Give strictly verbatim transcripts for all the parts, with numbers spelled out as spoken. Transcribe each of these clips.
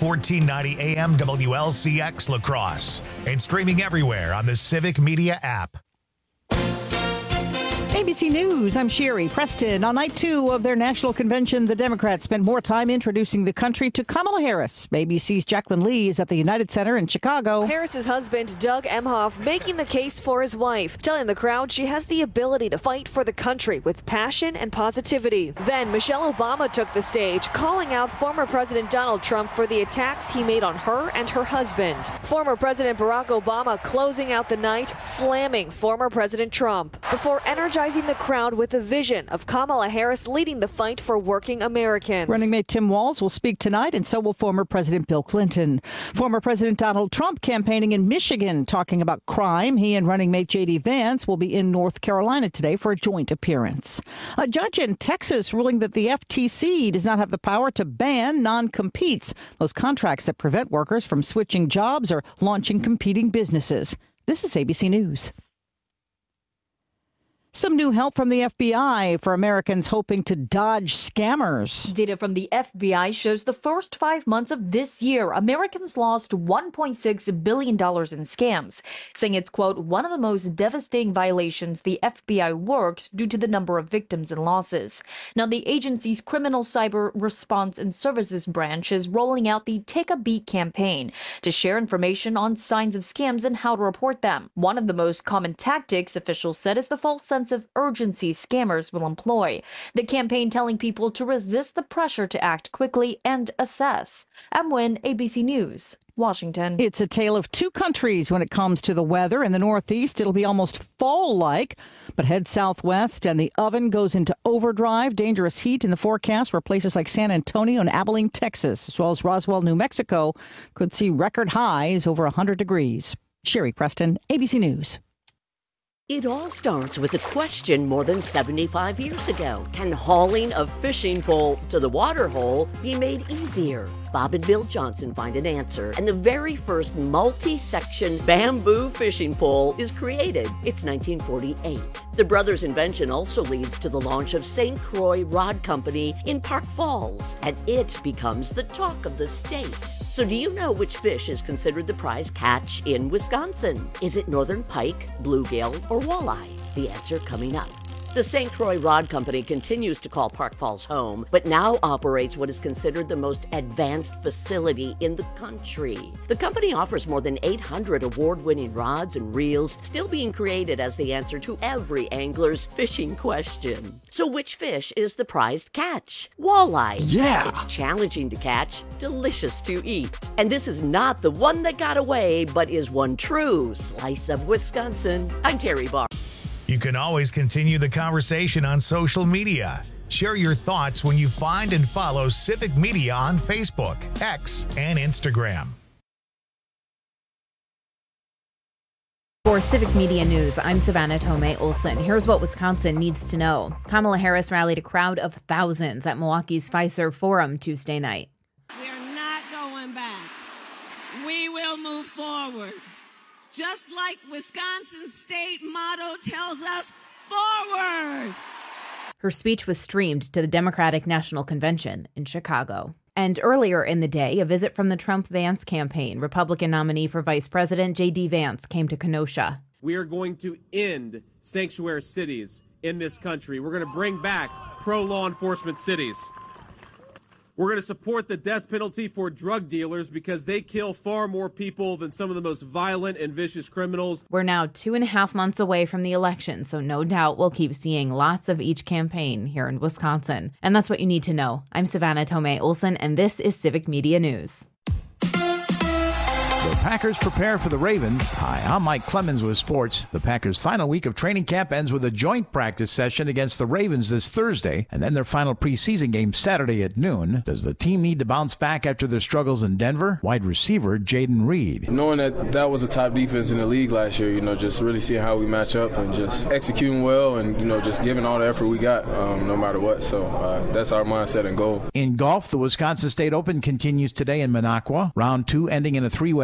fourteen ninety A M W L C X La Crosse and streaming everywhere on the Civic Media app. A B C News, I'm Sherry Preston. On night two of their national convention, the Democrats spent more time introducing the country to Kamala Harris. A B C's Jacqueline Lee is at the United Center in Chicago. Harris's husband, Doug Emhoff, making the case for his wife, telling the crowd she has the ability to fight for the country with passion and positivity. Then Michelle Obama took the stage, calling out former President Donald Trump for the attacks he made on her and her husband. Former President Barack Obama closing out the night, slamming former President Trump, before energizing the crowd with a vision of Kamala Harris leading the fight for working Americans. Running mate Tim Walz will speak tonight, and so will former President Bill Clinton. Former President Donald Trump campaigning in Michigan, talking about crime. He and running mate J D Vance will be in North Carolina today for a joint appearance. A judge in Texas ruling that the F T C does not have the power to ban non-competes, those contracts that prevent workers from switching jobs or launching competing businesses. This is A B C News. Some new help from the F B I for Americans hoping to dodge scammers. Data from the F B I shows the first five months of this year, Americans lost one point six billion dollars in scams, saying it's, quote, one of the most devastating violations the F B I worked due to the number of victims and losses. Now, the agency's Criminal Cyber Response and Services branch is rolling out the Take a Beat campaign to share information on signs of scams and how to report them. One of the most common tactics, officials said, is the false sense of urgency scammers will employ. The campaign telling people to resist the pressure to act quickly and assess. I'm Wynn, A B C News, Washington. It's a tale of two countries when it comes to the weather. In the Northeast, it'll be almost fall-like, but head southwest and the oven goes into overdrive. Dangerous heat in the forecast where places like San Antonio and Abilene, Texas, as well as Roswell, New Mexico, could see record highs over one hundred degrees. Sherry Preston, A B C News. It all starts with a question more than seventy-five years ago. Can hauling a fishing pole to the water hole be made easier? Bob and Bill Johnson find an answer, and the very first multi-section bamboo fishing pole is created. It's nineteen forty-eight. The brothers' invention also leads to the launch of Saint Croix Rod Company in Park Falls, and it becomes the talk of the state. So do you know which fish is considered the prize catch in Wisconsin? Is it northern pike, bluegill, or walleye? The answer coming up. The Saint Croix Rod Company continues to call Park Falls home, but now operates what is considered the most advanced facility in the country. The company offers more than eight hundred award-winning rods and reels, still being created as the answer to every angler's fishing question. So which fish is the prized catch? Walleye. Yeah! It's challenging to catch, delicious to eat. And this is not the one that got away, but is one true slice of Wisconsin. I'm Terry Barr. You can always continue the conversation on social media. Share your thoughts when you find and follow Civic Media on Facebook, X, and Instagram. For Civic Media News, I'm Savannah Tomei Olson. Here's what Wisconsin needs to know. Kamala Harris rallied a crowd of thousands at Milwaukee's Fiserv Forum Tuesday night. We're not going back. We will move forward. Just like Wisconsin's state motto tells us, forward! Her speech was streamed to the Democratic National Convention in Chicago. And earlier in the day, a visit from the Trump-Vance campaign. Republican nominee for vice president J D Vance came to Kenosha. We are going to end sanctuary cities in this country. We're going to bring back pro-law enforcement cities. We're going to support the death penalty for drug dealers because they kill far more people than some of the most violent and vicious criminals. We're now two and a half months away from the election, so no doubt we'll keep seeing lots of each campaign here in Wisconsin. And that's what you need to know. I'm Savannah Tomei Olson, and this is Civic Media News. The Packers prepare for the Ravens. Hi, I'm Mike Clemens with sports. The Packers' final week of training camp ends with a joint practice session against the Ravens this Thursday, and then their final preseason game Saturday at noon. Does the team need to bounce back after their struggles in Denver? Wide receiver Jaden Reed. Knowing that that was a top defense in the league last year, you know, just really seeing how we match up and just executing well and, you know, just giving all the effort we got um, no matter what. So uh, that's our mindset and goal. In golf, the Wisconsin State Open continues today in Minocqua. Round two ending in a three-way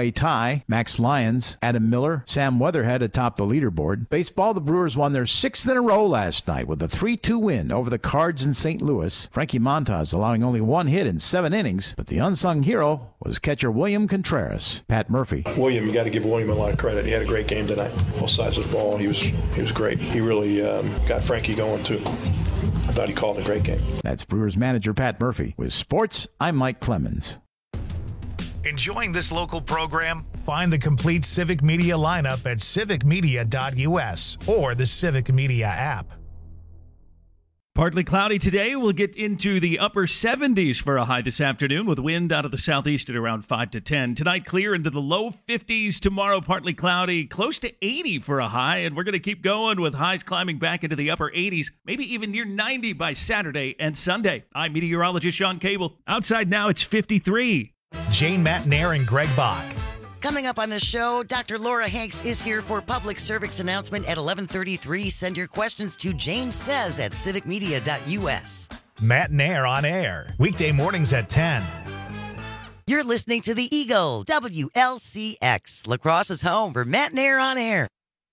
three-way tie. Max Lyons, Adam Miller, Sam Weatherhead atop the leaderboard. Baseball, the Brewers won their sixth in a row last night with a three two win over the Cards in Saint Louis. Frankie Montas allowing only one hit in seven innings, but the unsung hero was catcher William Contreras. Pat Murphy. William, you got to give William a lot of credit. He had a great game tonight. Both sides of the ball, he was he was great. He really um, got Frankie going too. I thought he called a great game. That's Brewers manager Pat Murphy. With sports, I'm Mike Clemens. Enjoying this local program? Find the complete Civic Media lineup at civic media dot u s or the Civic Media app. Partly cloudy today. We'll get into the upper seventies for a high this afternoon with wind out of the southeast at around five to ten. Tonight, clear into the low fifties. Tomorrow, partly cloudy, close to eighty for a high. And we're going to keep going with highs climbing back into the upper eighties, maybe even near ninety by Saturday and Sunday. I'm meteorologist Sean Cable. Outside now, it's fifty-three. Jane Matnair and Greg Bach. Coming up on the show, Doctor Laura Hanks is here for public service announcement at eleven thirty-three. Send your questions to Jane Says at civic media dot u s. Matnair on air, weekday mornings at ten. You're listening to the Eagle, W L C X, La Crosse's home for Matnair on air.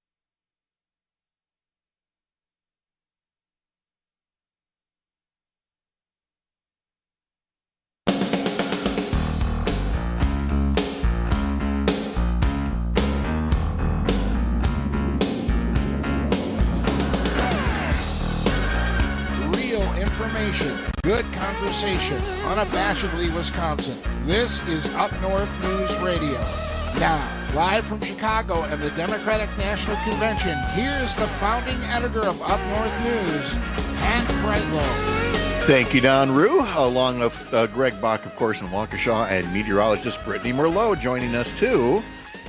Information, good conversation, unabashedly Wisconsin. This is Up North News Radio. Now, live from Chicago and the Democratic National Convention, here's the founding editor of Up North News, Pat Brightlow. Thank you, Don Rue, along with uh, Greg Bach, of course, and Waukesha, and meteorologist Brittany Merlot joining us, too.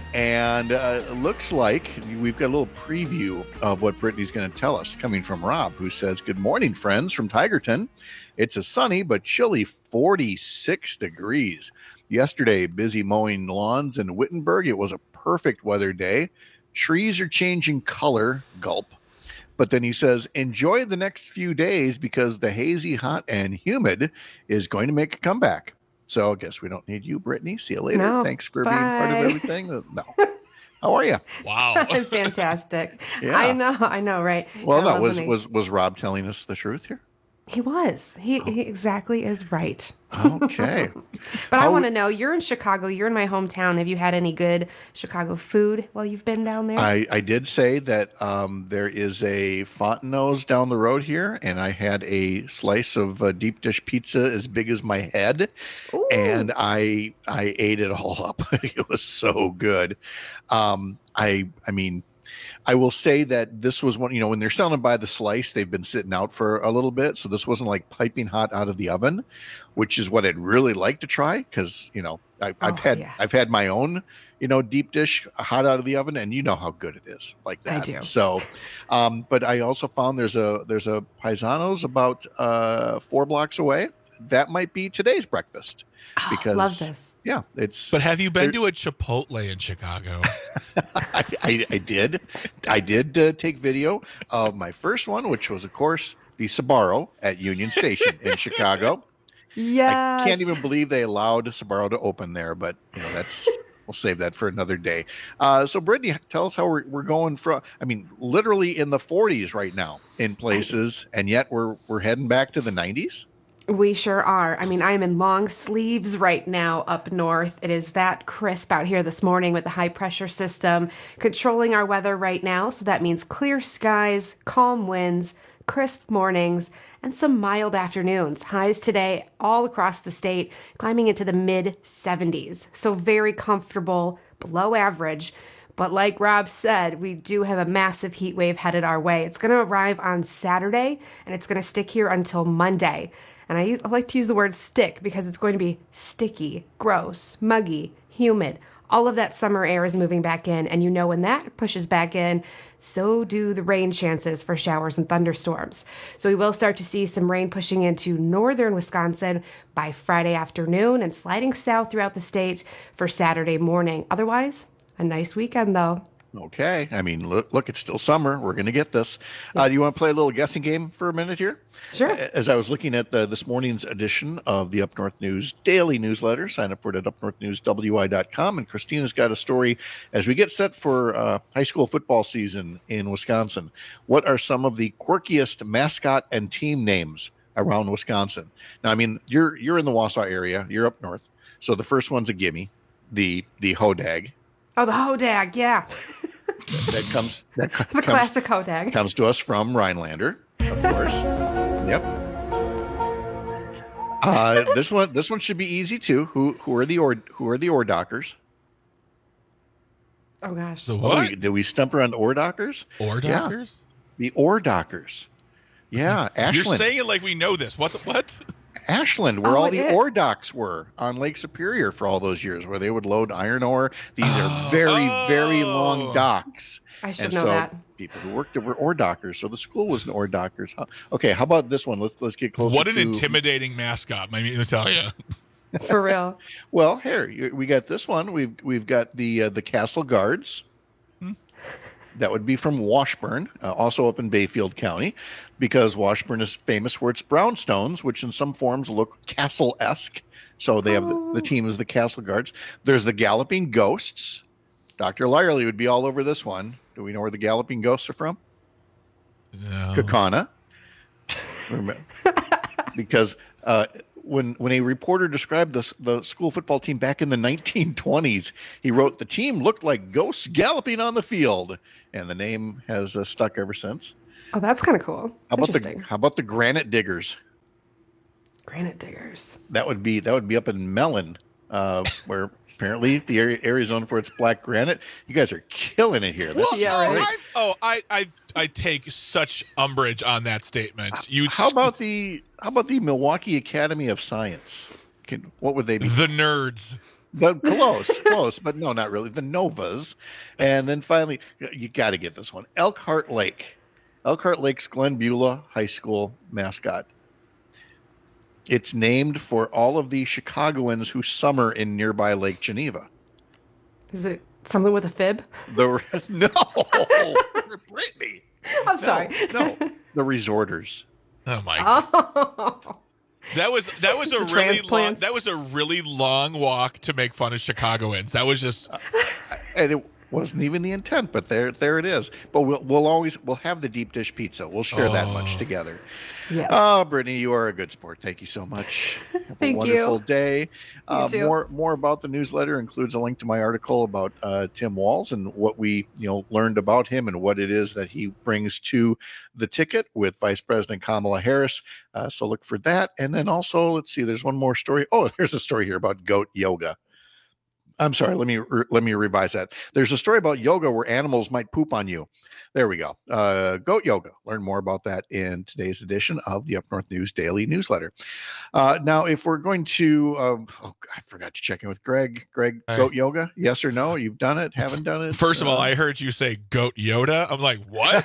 And uh, it looks like we've got a little preview of what Brittany's going to tell us, coming from Rob, who says, good morning, friends, from Tigerton. It's a sunny but chilly forty-six degrees. Yesterday, busy mowing lawns in Wittenberg. It was a perfect weather day. Trees are changing color, gulp. But then he says, enjoy the next few days because the hazy, hot, and humid is going to make a comeback. So I guess we don't need you, Brittany. See you later. No, Thanks for bye. being part of everything. No. How are you? Wow. I'm fantastic. Yeah. I know, I know, right? Well, I no, was, he, was was Rob telling us the truth here? He was. He, oh. he exactly is right. Okay. But How, I want to know, you're in Chicago. You're in my hometown. Have you had any good Chicago food while you've been down there? I, I did say that um, there is a Fontenot's down the road here, and I had a slice of uh, deep dish pizza as big as my head, Ooh. and I I ate it all up. It was so good. Um, I I mean, I will say that this was one, you know, when they're selling by the slice, they've been sitting out for a little bit. So this wasn't like piping hot out of the oven, which is what I'd really like to try. Because, you know, I, I've oh, had yeah. I've had my own, you know, deep dish hot out of the oven. And you know how good it is like that. I do. So, um, but I also found there's a there's a Paisanos about uh, four blocks away. That might be today's breakfast. Because oh, love this. Yeah, it's. But have you been to a Chipotle in Chicago? I, I, I did. I did uh, take video of my first one, which was, of course, the Sbarro at Union Station in Chicago. Yes. I can't even believe they allowed Sbarro to open there, but you know that's. We'll save that for another day. Uh, so, Brittany, tell us how we're we're going from. I mean, literally in the forties right now in places, and yet we're we're heading back to the nineties. We sure are. I mean, I'm in long sleeves right now up north. It is that crisp out here this morning with the high pressure system controlling our weather right now. So that means clear skies, calm winds, crisp mornings, and some mild afternoons. Highs today all across the state, climbing into the mid seventies. So very comfortable, below average. But like Rob said, we do have a massive heat wave headed our way. It's going to arrive on Saturday, and it's going to stick here until Monday. And I, use, I like to use the word stick because it's going to be sticky, gross, muggy, humid. All of that summer air is moving back in. And you know when that pushes back in, so do the rain chances for showers and thunderstorms. So we will start to see some rain pushing into northern Wisconsin by Friday afternoon and sliding south throughout the state for Saturday morning. Otherwise, a nice weekend, though. Okay. I mean, look, look, it's still summer. We're going to get this. Uh, do you want to play a little guessing game for a minute here? Sure. As I was looking at the, this morning's edition of the Up North News daily newsletter, sign up for it at up north news w i dot com. And Christina's got a story as we get set for uh, high school football season in Wisconsin. What are some of the quirkiest mascot and team names around Wisconsin? Now, I mean, you're you're in the Wausau area. You're up north. So the first one's a gimme, the the Hodag. Oh, the Hodag, yeah. That comes that The comes, classic Hodag. comes to us from Rhinelander, of course. Yep. Uh, this one this one should be easy too. Who who are the or who are the Ordockers? Oh gosh. The Oh, what? we- did we stump around Ordockers? Ordockers? Yeah. The Ordockers. Yeah, You're Ashland. saying it like we know this. What? The, what? Ashland, where Oh, all it the is. ore docks were on Lake Superior for all those years, where they would load iron ore. These are very, very long Oh. docks. I should and know so that. people who worked there were ore dockers. So the school was an ore dockers. Huh. Okay, how about this one? Let's let's get closer. What an to, intimidating mascot. I mean, to tell you. For real. Well, here you- we got this one. We've we've got the uh, the Castle Guards. Hmm. That would be from Washburn, uh, also up in Bayfield County, because Washburn is famous for its brownstones, which in some forms look castle-esque. So they have the, the team is the Castle Guards. There's the Galloping Ghosts. Doctor Lyerly would be all over this one. Do we know where the Galloping Ghosts are from? No. Kaukauna. Remember- because uh, when when a reporter described the the school football team back in the nineteen twenties, he wrote the team looked like ghosts galloping on the field, and the name has uh, stuck ever since. Oh, that's kind of cool. How about the Interesting. how about the Granite Diggers? Granite diggers. That would be that would be up in Mellon, uh, where apparently the area, area is known for its black granite. You guys are killing it here. This Well, is Yeah, no, great. I, oh, I, I, I take such umbrage on that statement. You, How about the how about the Milwaukee Academy of Science? Can, what would they be? the nerds? The close, close, but no, not really. The Novas, and then finally, you got to get this one: Elkhart Lake. Elkhart Lake's Glen Beulah High School mascot. It's named for all of the Chicagoans who summer in nearby Lake Geneva. Is it something with a fib? The no, Brittany. I'm sorry. No, no, the resorters. Oh my god. Oh. That was that was a The really long, transplants. that was a really long walk to make fun of Chicagoans. That was just And it wasn't even the intent, but there, there it is. But we'll, we'll always, we'll have the deep dish pizza. We'll share that much together. Yes. Oh, Brittany, you are a good sport. Thank you so much. Have Thank a you. wonderful day. Uh, too. more, more about the newsletter includes a link to my article about uh, Tim Walz and what we, you know, learned about him and what it is that he brings to the ticket with Vice President Kamala Harris. Uh, so look for that. And then also, let's see, there's one more story. Oh, there's a story here about goat yoga. I'm sorry. Let me re- let me revise that. There's a story about yoga where animals might poop on you. There we go. Uh, goat yoga. Learn more about that in today's edition of the Up North News Daily Newsletter. Uh, now, if we're going to, um, oh, I forgot to check in with Greg. Greg, Hey. goat yoga? Yes or no? You've done it? Haven't done it? First of all, Uh, I heard you say goat Yoda. I'm like, what?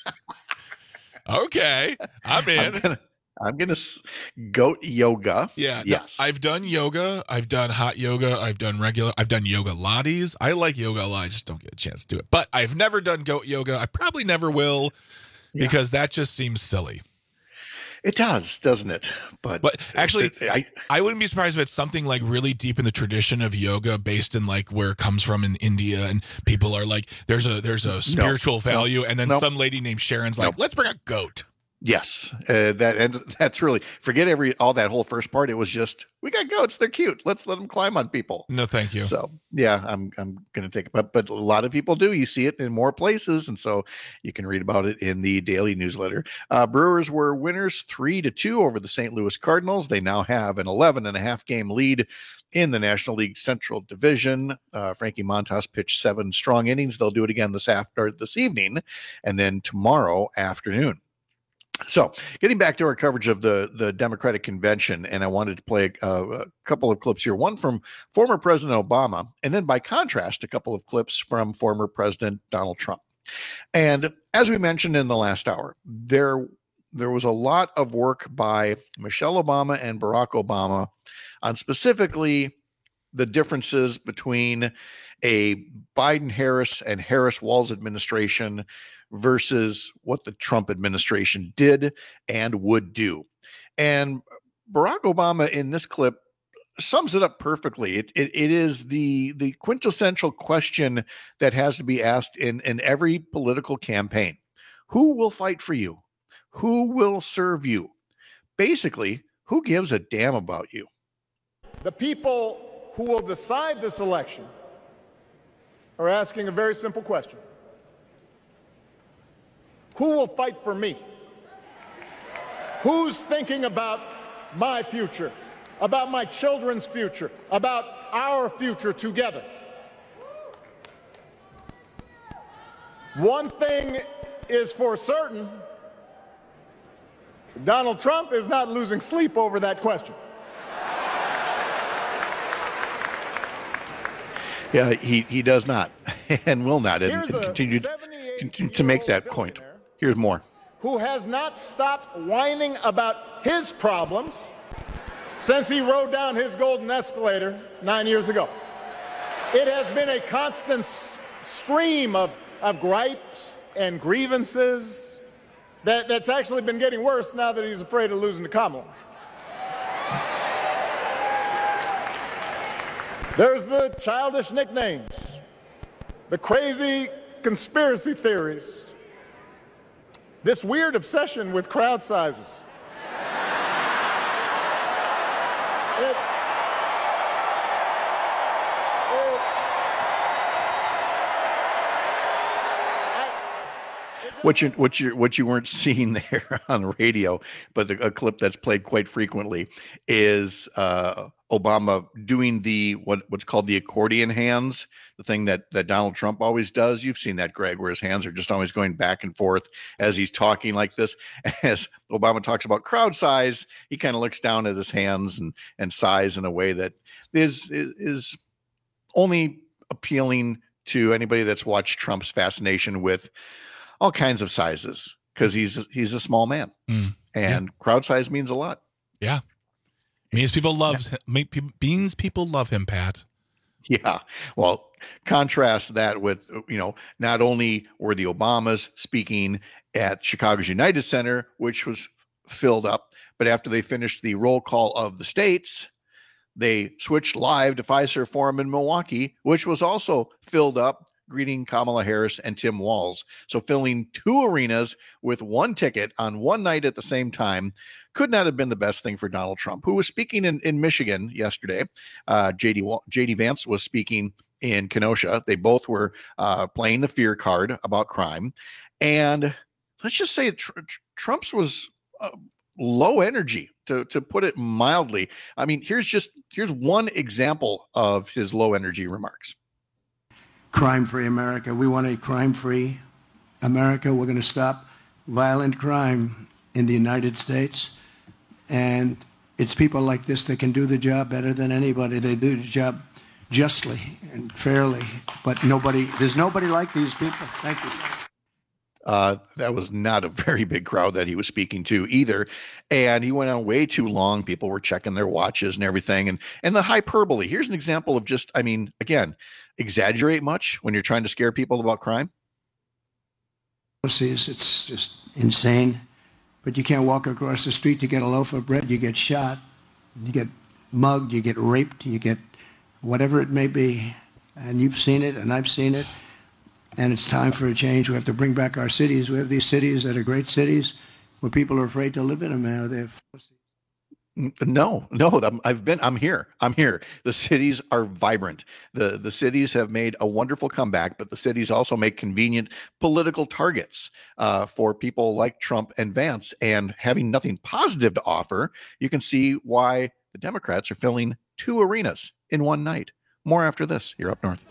Okay, I'm in. I'm gonna, I'm gonna s- goat yoga. Yeah. no, Yes. I've done yoga. I've done hot yoga. I've done regular. I've done yoga lattes. I like yoga a lot. I just don't get a chance to do it. But I've never done goat yoga. I probably never will Yeah. because that just seems silly. It does, doesn't it? But, But actually, I, I wouldn't be surprised if it's something like really deep in the tradition of yoga, based in like where it comes from in India, and people are like, "There's a there's a spiritual value," and then no. some lady named Sharon's like, No. "Let's bring a goat." Yes, uh, that and that's really forget every all that whole first part. It was just we got goats, they're cute. Let's let them climb on people. No, thank you. So yeah, I'm I'm gonna take it, but but a lot of people do. You see it in more places, and so you can read about it in the daily newsletter. Uh, Brewers were winners three to two over the Saint Louis Cardinals. They now have an eleven and a half game lead in the National League Central Division. Uh, Frankie Montas pitched seven strong innings. They'll do it again this after this evening, and then tomorrow afternoon. So, getting back to our coverage of the, the Democratic convention, and I wanted to play a, a couple of clips here. One from former President Obama, and then by contrast, a couple of clips from former President Donald Trump. And as we mentioned in the last hour, there there was a lot of work by Michelle Obama and Barack Obama on specifically the differences between a Biden-Harris and Harris-Walz administration versus what the Trump administration did and would do. And Barack Obama in this clip sums it up perfectly. It, it, it is the, the quintessential question that has to be asked in, in every political campaign. Who will fight for you? Who will serve you? Basically, who gives a damn about you? The people who will decide this election are asking a very simple question. Who will fight for me? Who's thinking about my future, about my children's future, about our future together? One thing is for certain, Donald Trump is not losing sleep over that question. Yeah, he, he does not and will not and, and continue, continue to make that point. Here's more. Who has not stopped whining about his problems since he rode down his golden escalator nine years ago. It has been a constant s- stream of, of gripes and grievances that, that's actually been getting worse now that he's afraid of losing to Kamala. There's the childish nicknames, the crazy conspiracy theories, this weird obsession with crowd sizes. It, What you what you what you weren't seeing there on the radio, but the, a clip that's played quite frequently is uh, Obama doing the what what's called the accordion hands, the thing that that Donald Trump always does. You've seen that, Greg, where his hands are just always going back and forth as he's talking like this. As Obama talks about crowd size, he kind of looks down at his hands and and sighs in a way that is is, is only appealing to anybody that's watched Trump's fascination with all kinds of sizes, because he's he's a small man, mm. and yeah. crowd size means a lot. Yeah, means people love yeah. means people love him, Pat. Yeah. Well, contrast that with, you know, not only were the Obamas speaking at Chicago's United Center, which was filled up, but after they finished the roll call of the states, they switched live to Fiserv Forum in Milwaukee, which was also filled up, greeting Kamala Harris and Tim Walz. So filling two arenas with one ticket on one night at the same time could not have been the best thing for Donald Trump, who was speaking in, in Michigan yesterday. Uh, J D J D Vance was speaking in Kenosha. They both were uh, playing the fear card about crime. And let's just say tr- tr- Trump's was uh, low energy, to, to put it mildly. I mean, here's just here's one example of his low energy remarks. Crime-free America. We want a crime-free America. We're going to stop violent crime in the United States. And it's people like this that can do the job better than anybody. They do the job justly and fairly. But nobody, there's nobody like these people. Thank you. Uh, that was not a very big crowd that he was speaking to either. And he went on way too long. People were checking their watches and everything. And, and the hyperbole. Here's an example of just, I mean, again, exaggerate much when you're trying to scare people about crime? It's just insane. But you can't walk across the street to get a loaf of bread. You get shot, you get mugged, you get raped, you get whatever it may be. And you've seen it, and I've seen it. And it's time for a change. We have to bring back our cities. We have these cities that are great cities where people are afraid to live in them now. They're No, no, I've been, I'm here. I'm here. The cities are vibrant. The, the cities have made a wonderful comeback, but the cities also make convenient political targets uh, for people like Trump and Vance. And having nothing positive to offer, you can see why the Democrats are filling two arenas in one night. More after this here up north.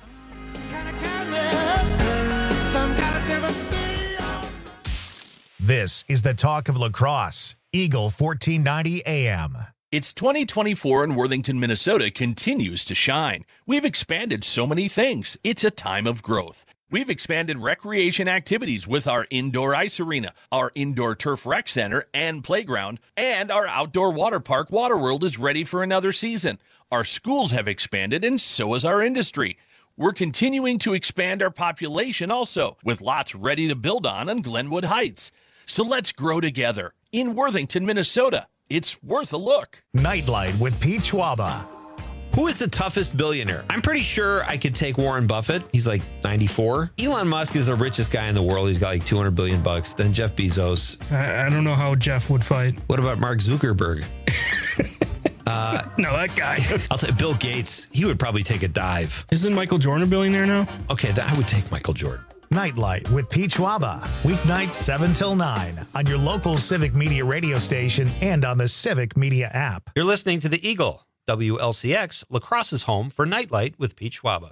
This is the talk of La Crosse, Eagle fourteen ninety A M. It's twenty twenty-four and Worthington, Minnesota continues to shine. We've expanded so many things. It's a time of growth. We've expanded recreation activities with our indoor ice arena, our indoor turf rec center and playground, and our outdoor water park, Waterworld, is ready for another season. Our schools have expanded, and so has our industry. We're continuing to expand our population also, with lots ready to build on on Glenwood Heights. So let's grow together in Worthington, Minnesota. It's worth a look. Nightlight with Pete Schwaba. Who is the toughest billionaire? I'm pretty sure I could take Warren Buffett. He's like ninety-four. Elon Musk is the richest guy in the world. He's got like two hundred billion bucks. Then Jeff Bezos. I, I don't know how Jeff would fight. What about Mark Zuckerberg? uh, no, that guy. I'll say Bill Gates. He would probably take a dive. Isn't Michael Jordan a billionaire now? Okay, that, I would take Michael Jordan. Nightlight with Pete Schwaba. Weeknights seven till nine on your local Civic Media radio station and on the Civic Media app. You're listening to The Eagle. W L C X, La Crosse's home for Nightlight with Pete Schwaba.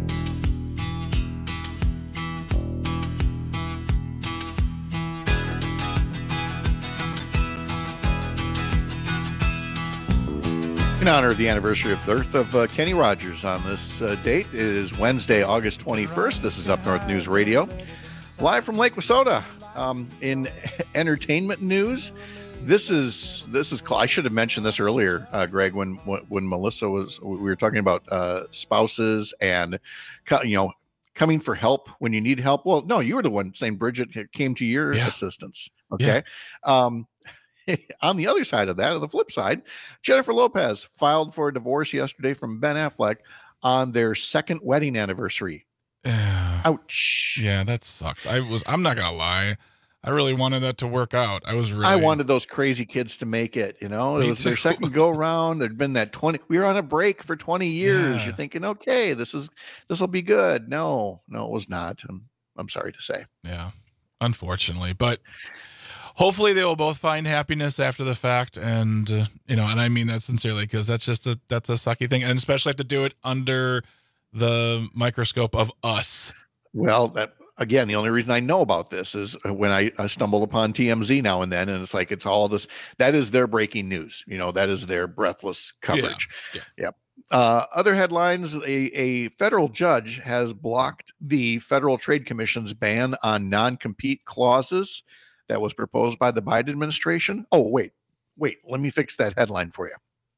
In honor of the anniversary of the birth of uh, Kenny Rogers on this uh, date, it is Wednesday, August twenty-first. This is Up North News Radio, live from Lake Wissota. Um, in entertainment news, This is this is I should have mentioned this earlier, uh, Greg. When when Melissa was, we were talking about uh, spouses and you know coming for help when you need help. Well, no, you were the one saying Bridget came to your yeah. assistance. Okay. Yeah. Um, on the other side of that, on the flip side, Jennifer Lopez filed for a divorce yesterday from Ben Affleck on their second wedding anniversary. Uh, Ouch. Yeah, that sucks. I was. I'm not gonna lie. I really wanted that to work out. I was really. I wanted those crazy kids to make it. You know, it was their second go around. There'd been that twenty. We were on a break for twenty years. Yeah. You're thinking, okay, this is this will be good. No, no, it was not. I'm I'm sorry to say. Yeah, unfortunately, but hopefully they will both find happiness after the fact, and uh, you know, and I mean that sincerely because that's just a that's a sucky thing, and especially have to do it under the microscope of us. Well, that. Again, the only reason I know about this is when I, I stumble upon T M Z now and then, and it's like it's all this. That is their breaking news. You know, that is their breathless coverage. Yeah. yeah. Yep. Uh, other headlines: a, a federal judge has blocked the Federal Trade Commission's ban on non-compete clauses that was proposed by the Biden administration. Oh, wait, wait. Let me fix that headline for you.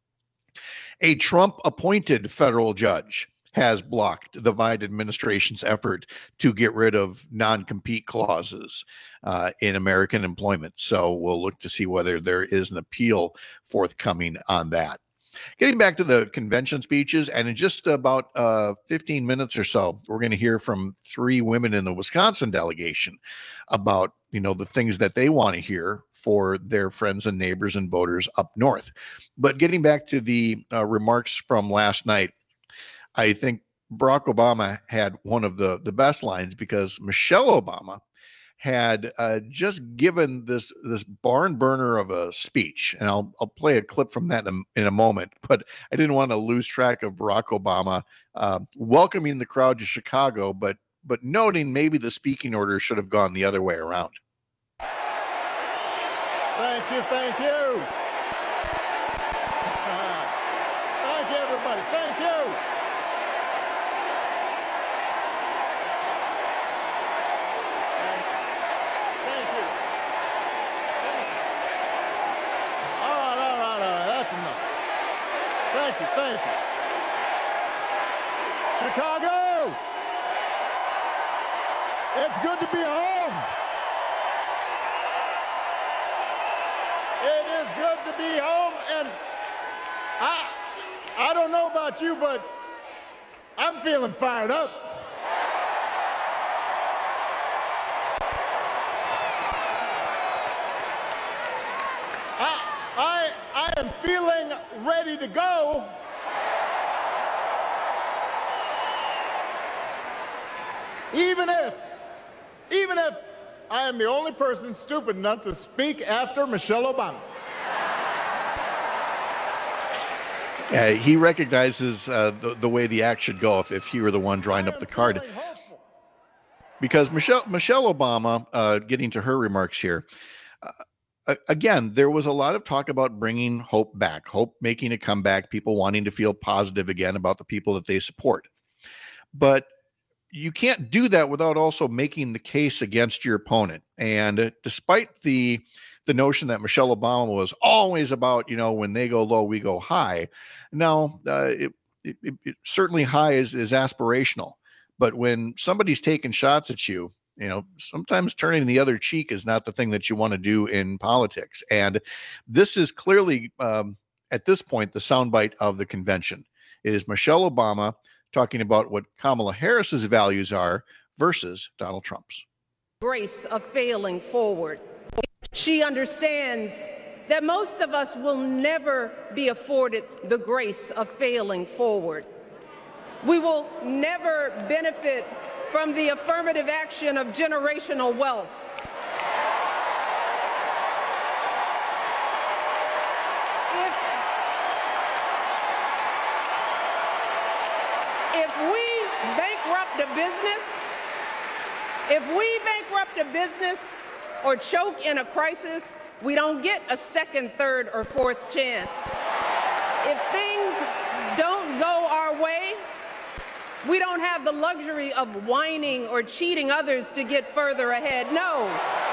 A Trump-appointed federal judge has blocked the Biden administration's effort to get rid of non-compete clauses uh, in American employment. So we'll look to see whether there is an appeal forthcoming on that. Getting back to the convention speeches, and in just about uh, fifteen minutes or so, we're going to hear from three women in the Wisconsin delegation about, you know, the things that they want to hear for their friends and neighbors and voters up north. But getting back to the uh, remarks from last night, I think Barack Obama had one of the, the best lines because Michelle Obama had uh, just given this this barn burner of a speech. And I'll I'll play a clip from that in a, in a moment. But I didn't want to lose track of Barack Obama uh, welcoming the crowd to Chicago, but but noting maybe the speaking order should have gone the other way around. Thank you, thank you. Uh, thank you, everybody. Thank you. Thank you, thank you. Chicago! It's good to be home. It is good to be home, and I I don't know about you, but I'm feeling fired up. I I I am feeling ready to go. Even if, even if I am the only person stupid enough to speak after Michelle Obama. Uh, he recognizes uh, the, the way the act should go if, if he were the one drawing up the card. Because Michelle Michelle Obama, uh, getting to her remarks here, uh, again, there was a lot of talk about bringing hope back, hope making a comeback, people wanting to feel positive again about the people that they support. But you can't do that without also making the case against your opponent. And despite the the notion that Michelle Obama was always about, you know, when they go low, we go high. Now, uh, it, it, it, certainly high is, is aspirational, but when somebody's taking shots at you, you know, sometimes turning the other cheek is not the thing that you want to do in politics. And this is clearly, um, at this point, the soundbite of the convention. It is Michelle Obama talking about what Kamala Harris's values are versus Donald Trump's. Grace of failing forward. She understands that most of us will never be afforded the grace of failing forward. We will never benefit from the affirmative action of generational wealth. If, if we bankrupt a business, if we bankrupt a business or choke in a crisis, we don't get a second, third, or fourth chance. If things don't go our way, we don't have the luxury of whining or cheating others to get further ahead. No.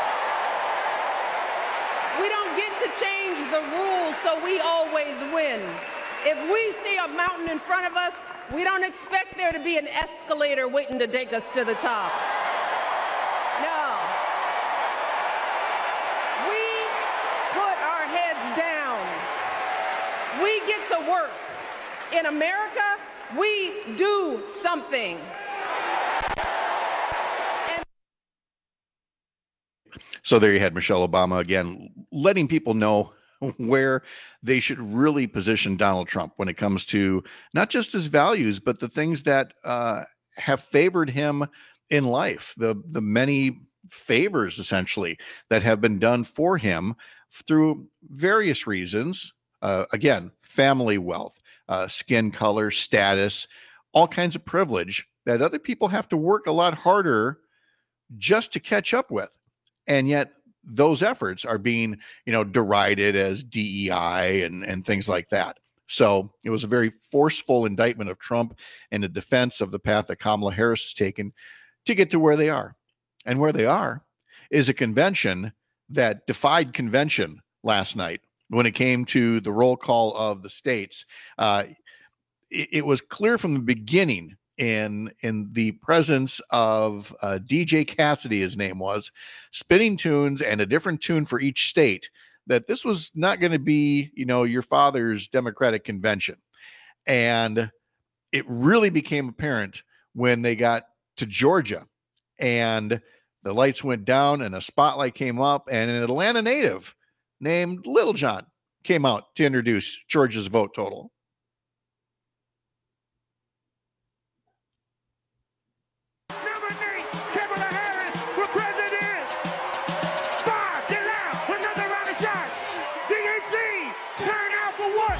We don't get to change the rules so we always win. If we see a mountain in front of us, we don't expect there to be an escalator waiting to take us to the top. No. We put our heads down. We get to work. In America, we do something. And- so there you had Michelle Obama again, letting people know where they should really position Donald Trump when it comes to not just his values, but the things that uh, have favored him in life, the, the many favors essentially that have been done for him through various reasons. Uh, again, family wealth, uh, skin color, status, all kinds of privilege that other people have to work a lot harder just to catch up with. And yet those efforts are being, you know, derided as D E I and, and things like that. So it was a very forceful indictment of Trump and a defense of the path that Kamala Harris has taken to get to where they are. And where they are is a convention that defied convention last night. When it came to the roll call of the states, uh, it, it was clear from the beginning in in the presence of uh, D J Cassidy, his name was, spinning tunes and a different tune for each state, that this was not going to be, you know, your father's Democratic convention. And it really became apparent when they got to Georgia and the lights went down and a spotlight came up and an Atlanta native named Little John came out to introduce Georgia's vote total. Nominate Kamala Harris for president. Five, get loud, another round of shots. D N C, turn out for what?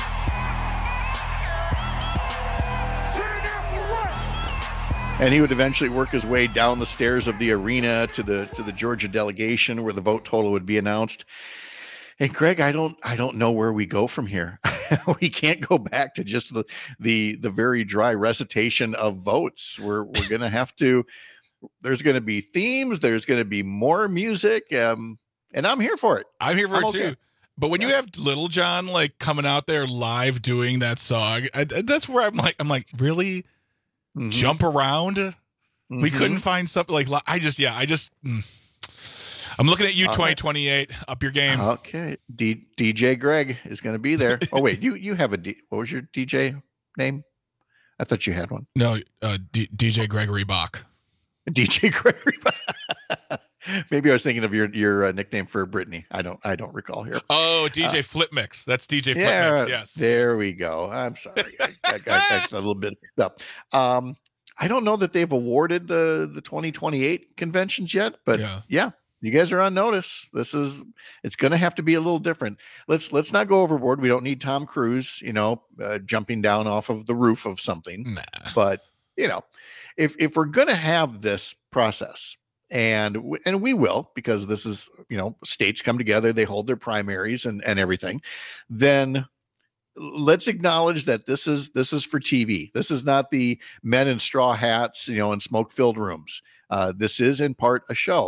Turn out for what? And he would eventually work his way down the stairs of the arena to the to the Georgia delegation where the vote total would be announced. And Greg, I don't, I don't know where we go from here. We can't go back to just the, the, the very dry recitation of votes. We're, we're going to have to, there's going to be themes. There's going to be more music. Um, and I'm here for it. I'm here for I'm it okay. too. But when yeah. you have Little John, like coming out there live doing that song, I, that's where I'm like, I'm like, really mm-hmm. jump around. Mm-hmm. We couldn't find something like, I just, yeah, I just, mm. I'm looking at you, twenty twenty-eight. Up your game. Okay, D- DJ Greg is going to be there. Oh wait, you you have a D. What was your D J name? I thought you had one. No, uh, D- DJ Gregory Bach. D J Gregory Bach. Maybe I was thinking of your your uh, nickname for Brittany. I don't I don't recall here. Oh, D J uh, Flip Mix. That's D J Flip yeah, Mix. Yes. There we go. I'm sorry. I, I got that's a little bit mixed up. Um, I don't know that they've awarded the the twenty twenty-eight conventions yet, but yeah. yeah. You guys are on notice. This is, it's going to have to be a little different. Let's, let's not go overboard. We don't need Tom Cruise, you know, uh, jumping down off of the roof of something, nah. But you know, if, if we're going to have this process and, w- and we will, because this is, you know, states come together, they hold their primaries and, and everything, then let's acknowledge that this is, this is for T V. This is not the men in straw hats, you know, in smoke filled rooms. Uh, this is in part a show.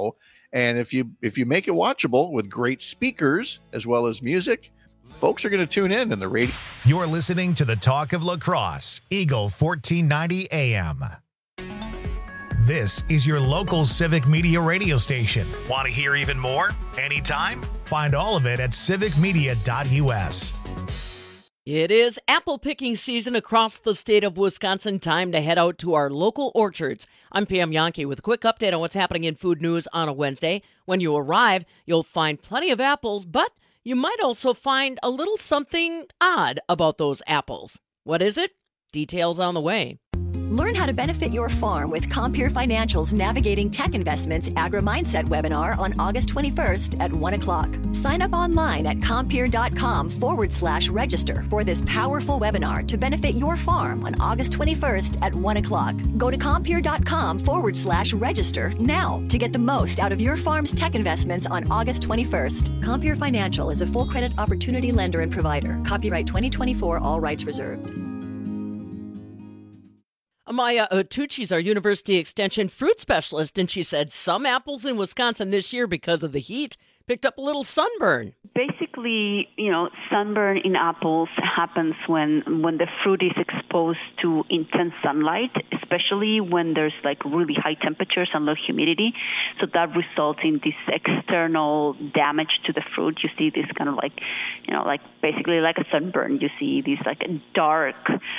And if you if you make it watchable with great speakers as well as music, folks are going to tune in in the radio. You're listening to the Talk of Lacrosse, Eagle fourteen ninety A M. This is your local Civic Media radio station. Want to hear even more? Anytime? Find all of it at civic media dot u s. It is apple picking season across the state of Wisconsin. Time to head out to our local orchards. I'm Pam Yankee with a quick update on what's happening in food news on a Wednesday. When you arrive, you'll find plenty of apples, but you might also find a little something odd about those apples. What is it? Details on the way. Learn how to benefit your farm with Compeer Financial's Navigating Tech Investments Agri-Mindset webinar on August twenty-first at one o'clock. Sign up online at compeer.com forward slash register for this powerful webinar to benefit your farm on August twenty-first at one o'clock. Go to compeer.com forward slash register now to get the most out of your farm's tech investments on August twenty-first. Compeer Financial is a full credit opportunity lender and provider. Copyright twenty twenty-four, all rights reserved. Amaya Otucci is our University Extension fruit specialist, and she said some apples in Wisconsin this year, because of the heat, picked up a little sunburn. Basically, you know, sunburn in apples happens when when the fruit is exposed to intense sunlight, especially when there's like really high temperatures and low humidity. So that results in this external damage to the fruit. You see this kind of like, you know, like basically like a sunburn. You see this like dark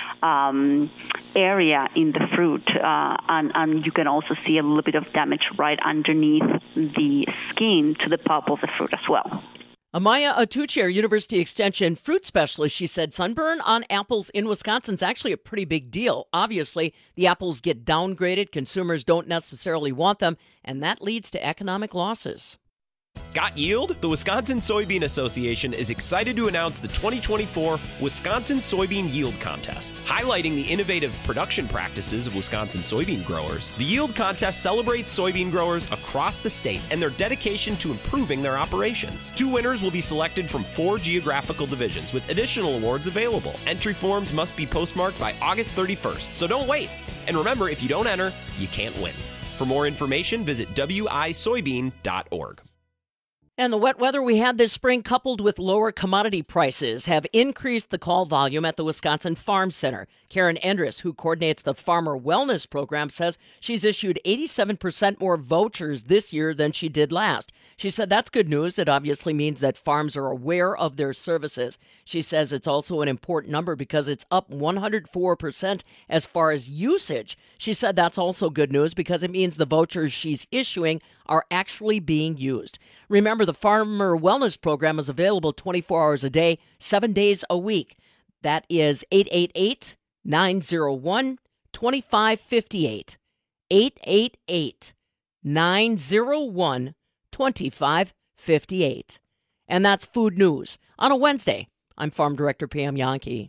um, area in the fruit, uh, and, and you can also see a little bit of damage right underneath the skin to the pulp of the fruit as well. Amaya Otucci, our University Extension fruit specialist, she said sunburn on apples in Wisconsin is actually a pretty big deal. Obviously, the apples get downgraded, consumers don't necessarily want them, and that leads to economic losses. Got yield? The Wisconsin Soybean Association is excited to announce the twenty twenty-four Wisconsin Soybean Yield Contest. Highlighting the innovative production practices of Wisconsin soybean growers, the Yield Contest celebrates soybean growers across the state and their dedication to improving their operations. Two winners will be selected from four geographical divisions, with additional awards available. Entry forms must be postmarked by August thirty-first, so don't wait. And remember, if you don't enter, you can't win. For more information, visit w i soybean dot org. And the wet weather we had this spring, coupled with lower commodity prices, have increased the call volume at the Wisconsin Farm Center. Karen Endres, who coordinates the Farmer Wellness Program, says she's issued eighty-seven percent more vouchers this year than she did last. She said that's good news. It obviously means that farms are aware of their services. She says it's also an important number because it's up one hundred four percent as far as usage. She said that's also good news because it means the vouchers she's issuing are actually being used. Remember, the Farmer Wellness Program is available twenty-four hours a day, seven days a week. That is eight eight eight, nine oh one, two five five eight. eight eight eight, nine oh one, two five five eight. And that's Food News on a Wednesday. I'm Farm Director Pam Yankee.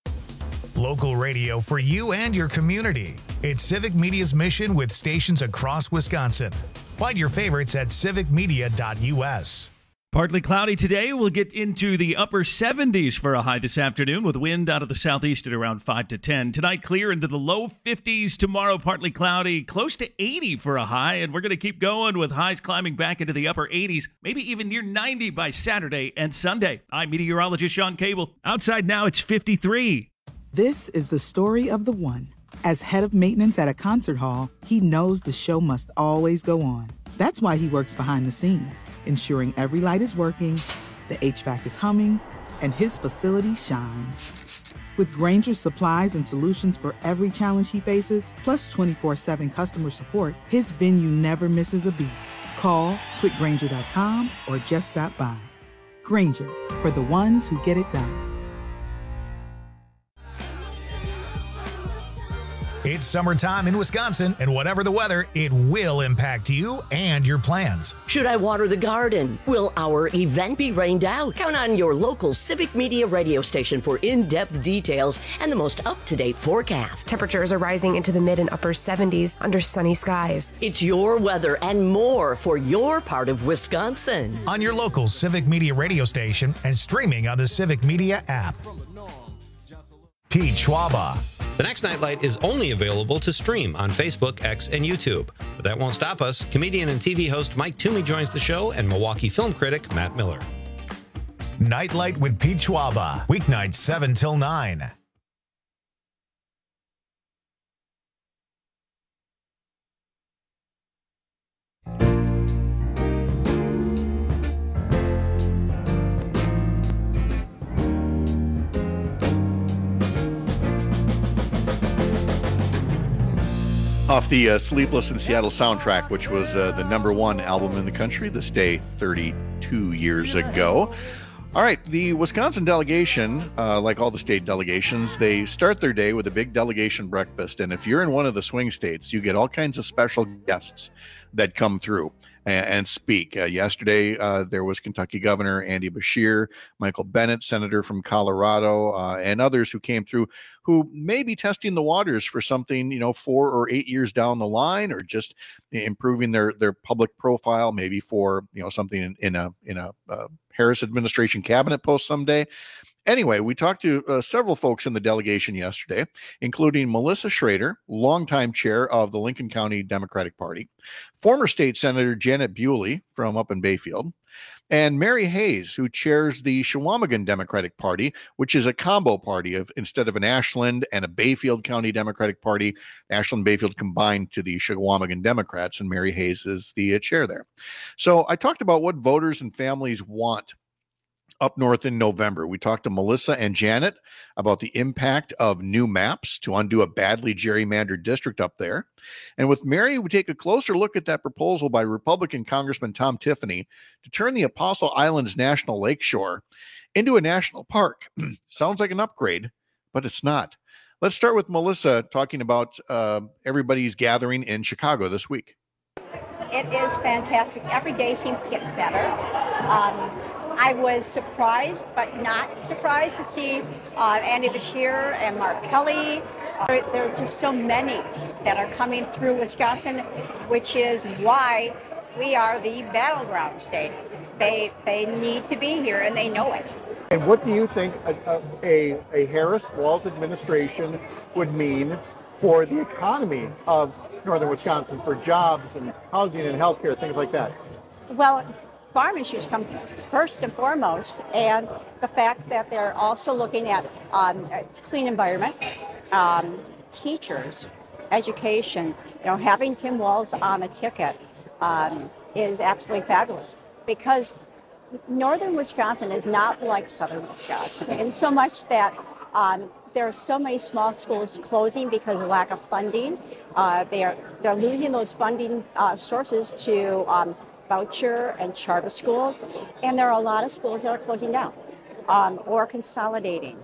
Local radio for you and your community. It's Civic Media's mission with stations across Wisconsin. Find your favorites at civic media dot u s. Partly cloudy today. We'll get into the upper seventies for a high this afternoon with wind out of the southeast at around five to ten. Tonight, clear into the low fifties. Tomorrow, partly cloudy, close to eighty for a high. And we're going to keep going with highs climbing back into the upper eighties, maybe even near ninety by Saturday and Sunday. I'm meteorologist Sean Cable. Outside now, it's fifty-three. This is the story of the one. As head of maintenance at a concert hall, he knows the show must always go on. That's why he works behind the scenes, ensuring every light is working, the H V A C is humming, and his facility shines. With Grainger's supplies and solutions for every challenge he faces, plus twenty-four seven customer support, his venue never misses a beat. Call quick grainger dot com or just stop by. Grainger, for the ones who get it done. It's summertime in Wisconsin, and whatever the weather, it will impact you and your plans. Should I water the garden? Will our event be rained out? Count on your local Civic Media radio station for in-depth details and the most up-to-date forecast. Temperatures are rising into the mid and upper seventies under sunny skies. It's your weather and more for your part of Wisconsin. On your local Civic Media radio station and streaming on the Civic Media app. Pete Schwaba. The next Nightlight is only available to stream on Facebook, X, and YouTube. But that won't stop us. Comedian and T V host Mike Toomey joins the show, and Milwaukee film critic Matt Miller. Nightlight with Pete Schwaba, weeknights seven till nine. Off the uh, Sleepless in Seattle soundtrack, which was uh, the number one album in the country this day thirty-two years ago. All right, the Wisconsin delegation, uh, like all the state delegations, they start their day with a big delegation breakfast. And if you're in one of the swing states, you get all kinds of special guests that come through and, and speak. Uh, yesterday, uh, there was Kentucky Governor Andy Beshear, Michael Bennet, Senator from Colorado, uh, and others who came through who may be testing the waters for something, you know, four or eight years down the line, or just improving their their public profile, maybe for, you know, something in, in a in a uh, Harris administration cabinet post someday. Anyway, we talked to uh, several folks in the delegation yesterday, including Melissa Schrader, longtime chair of the Lincoln County Democratic Party, former state senator Janet Bewley from up in Bayfield, and Mary Hayes, who chairs the Chequamegon Democratic Party, which is a combo party of, instead of an Ashland and a Bayfield County Democratic Party, Ashland and Bayfield combined to the Chequamegon Democrats, and Mary Hayes is the uh, chair there. So I talked about what voters and families want up north in November. We talked to Melissa and Janet about the impact of new maps to undo a badly gerrymandered district up there. And with Mary, we take a closer look at that proposal by Republican Congressman Tom Tiffany to turn the Apostle Islands National Lakeshore into a national park. Sounds like an upgrade, but it's not. Let's start with Melissa talking about uh, everybody's gathering in Chicago this week. It is fantastic. Every day seems to get better. Um, I was surprised, but not surprised to see uh, Andy Beshear and Mark Kelly. Uh, there's just so many that are coming through Wisconsin, which is why we are the battleground state. They they need to be here, and they know it. And what do you think a, a, a Harris-Walz administration would mean for the economy of northern Wisconsin, for jobs and housing and healthcare, things like that? Well, farm issues come first and foremost, and the fact that they're also looking at um, a clean environment, um, teachers, education. You know, having Tim Walz on the ticket um, is absolutely fabulous, because northern Wisconsin is not like southern Wisconsin, in so much that um, there are so many small schools closing because of lack of funding. Uh, they are they're losing those funding uh, sources to um, voucher and charter schools, and there are a lot of schools that are closing down um, or consolidating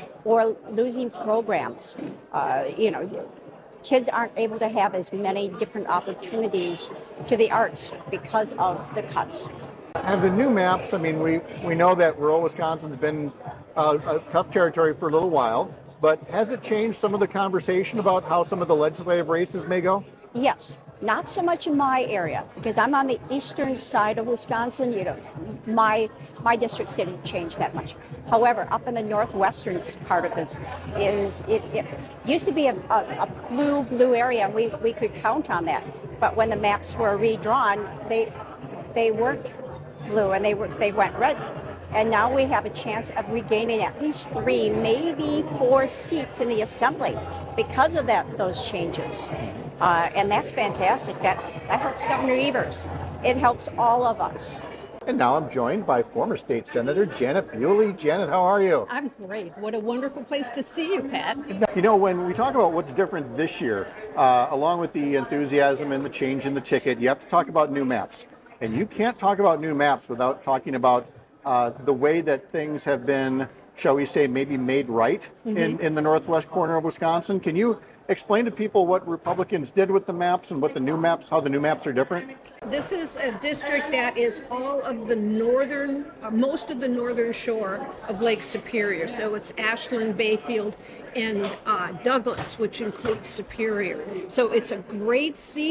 or losing programs. Uh, you know, kids aren't able to have as many different opportunities to the arts because of the cuts. Have the new maps, I mean, we, we know that rural Wisconsin's been uh, a tough territory for a little while, but has it changed some of the conversation about how some of the legislative races may go? Yes. Not so much in my area, because I'm on the eastern side of Wisconsin. You know, my my districts didn't change that much. However, up in the northwestern part of this, is it, it used to be a, a, a blue blue area, and we, we could count on that. But when the maps were redrawn, they they weren't blue, and they were they went red. And now we have a chance of regaining at least three, maybe four seats in the assembly because of that those changes. Uh, and that's fantastic. That, that helps Governor Evers. It helps all of us. And now I'm joined by former state senator Janet Bewley. Janet, how are you? I'm great. What a wonderful place to see you, Pat. You know, when we talk about what's different this year, uh, along with the enthusiasm and the change in the ticket, you have to talk about new maps. And you can't talk about new maps without talking about uh, the way that things have been, shall we say, maybe made right mm-hmm. in, in the northwest corner of Wisconsin. Can you explain to people what Republicans did with the maps and what the new maps, how the new maps are different? This is a district that is all of the northern, uh, most of the northern shore of Lake Superior. So it's Ashland, Bayfield, and uh, Douglas, which includes Superior. So it's a great seat.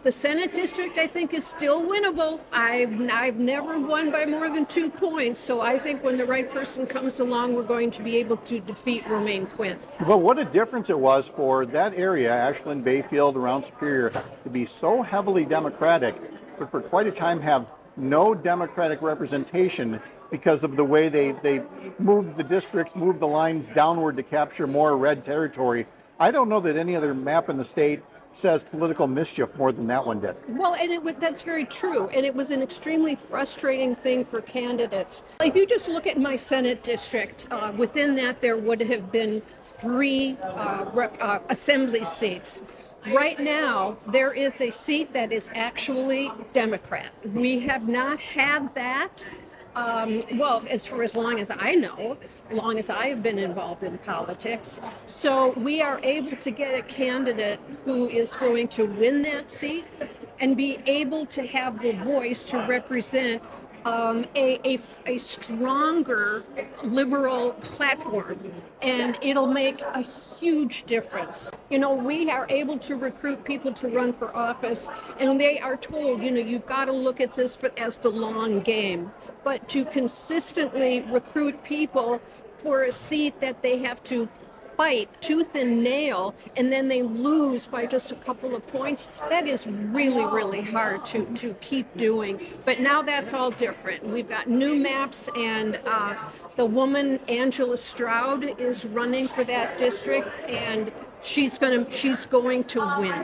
The Senate district, I think, is still winnable. I've, I've never won by more than two points, so I think when the right person comes along, we're going to be able to defeat Romaine Quinn. Well, what a difference it was for that area, Ashland, Bayfield, around Superior, to be so heavily Democratic, but for quite a time have no Democratic representation because of the way they, they moved the districts, moved the lines downward to capture more red territory. I don't know that any other map in the state says political mischief more than that one did. Well, and it, that's very true. And it was an extremely frustrating thing for candidates. If you just look at my Senate district, uh, within that there would have been three uh, rep, uh, assembly seats. Right now, there is a seat that is actually Democrat. We have not had that. Um, well, as for as long as I know, as long as I have been involved in politics. So we are able to get a candidate who is going to win that seat and be able to have the voice to represent um, a, a, a stronger liberal platform. And it'll make a huge difference. You know, we are able to recruit people to run for office, and they are told, you know, you've got to look at this for, as the long game. But to consistently recruit people for a seat that they have to fight tooth and nail, and then they lose by just a couple of points, that is really, really hard to, to keep doing. But now that's all different. We've got new maps, and uh, the woman, Angela Stroud, is running for that district, and she's going to she's going to win.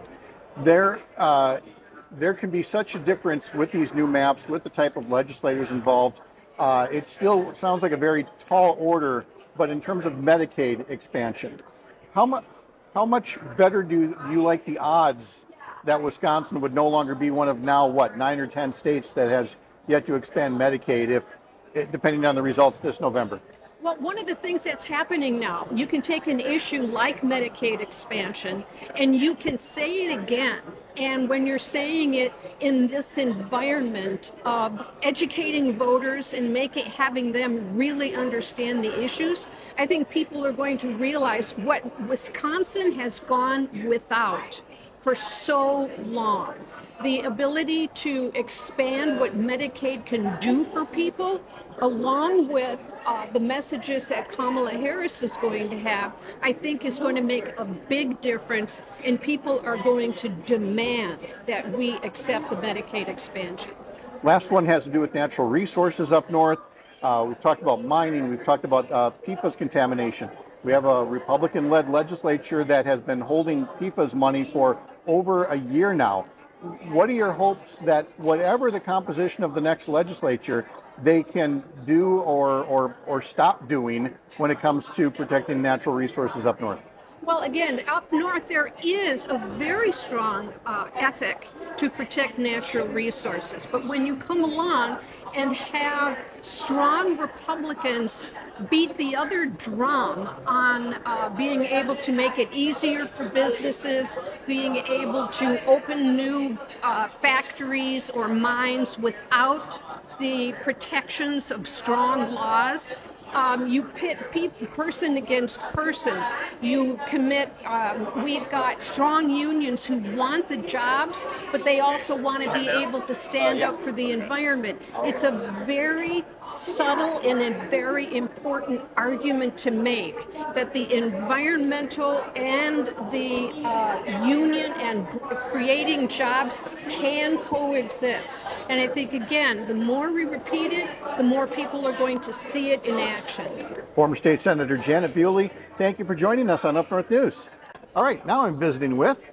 There, uh, there can be such a difference with these new maps, with the type of legislators involved. Uh, it still sounds like a very tall order. But in terms of Medicaid expansion, how much how much better do you like the odds that Wisconsin would no longer be one of now, what, nine or ten states that has yet to expand Medicaid, if depending on the results this November? Well, one of the things that's happening now, you can take an issue like Medicaid expansion and you can say it again. And when you're saying it in this environment of educating voters and making having them really understand the issues, I think people are going to realize what Wisconsin has gone without for so long. The ability to expand what Medicaid can do for people, along with uh, the messages that Kamala Harris is going to have, I think is going to make a big difference, and people are going to demand that we accept the Medicaid expansion. Last one has to do with natural resources up north. Uh, we've talked about mining. We've talked about uh, P F A S contamination. We have a Republican-led legislature that has been holding P F A S money for over a year now. What are your hopes that whatever the composition of the next legislature, they can do or, or, or stop doing when it comes to protecting natural resources up north? Well, again, up north there is a very strong uh, ethic to protect natural resources. But when you come along and have strong Republicans beat the other drum on uh, being able to make it easier for businesses, being able to open new uh, factories or mines without the protections of strong laws, Um, you pit pe- person against person. You commit, um, we've got strong unions who want the jobs, but they also want to be able to stand up for the environment. It's a very subtle and a very important argument to make, that the environmental and the uh, union and creating jobs can coexist. And I think, again, the more we repeat it, the more people are going to see it in action. Former State Senator Janet Bewley, thank you for joining us on Up North News. All right, now I'm visiting with